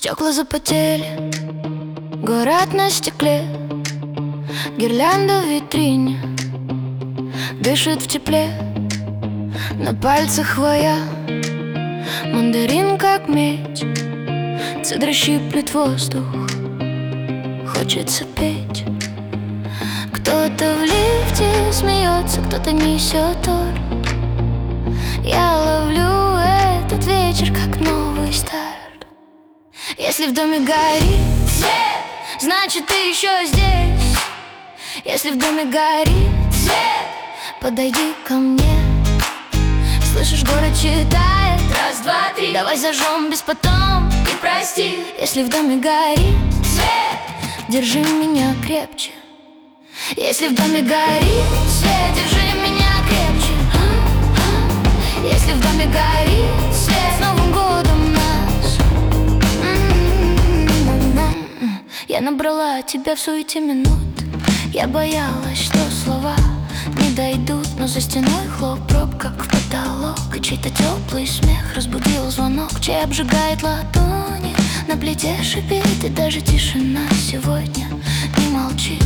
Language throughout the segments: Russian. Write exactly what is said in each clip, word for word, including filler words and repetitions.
Стекла запотели, горят на стекле, гирлянда в витрине дышит в тепле. На пальцах хвоя, мандарин как медь, цедра щиплет воздух, хочется петь. Кто-то в лифте смеется, кто-то несет торт. Я ловлю этот вечер как новый старт. Если в доме горит свет, значит ты еще здесь. Если в доме горит свет, подойди ко мне. Слышишь, город читает раз, два, три. Давай зажжем без потом и прости. Если в доме горит свет, держи меня крепче. Если в доме горит свет, держи меня крепче. Если в доме горит свет, с Новым годом нас. Я набрала тебя в суете минут. Я боялась, что слова не дойдут, но за стеной хлоп, как в потолок. И чей-то теплый смех разбудил звонок, чей обжигает ладони. На плите шипит, и даже тишина сегодня не молчит.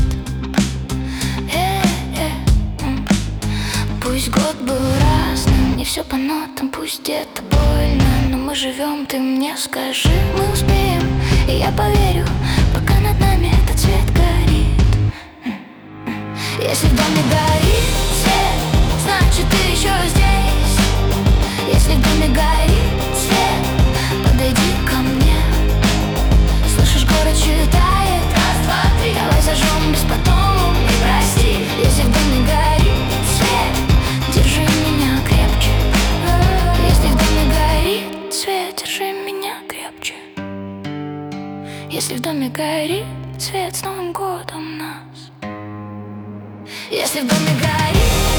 Пусть год был разным, не все по нотам, пусть где-то больно, но мы живем, ты мне скажи, мы успеем, и я поверю, пока над нами этот свет горит. Если в доме горит свет, значит ты еще здесь. Если в доме горит свет, подойди ко мне. Слышишь, город читает раз, два, три. Давай зажжем без потом и прости. Если в доме горит свет, держи меня крепче. Если в доме горит свет, держи меня крепче. Если в доме горит свет, с Новым годом нас. Если в доме горит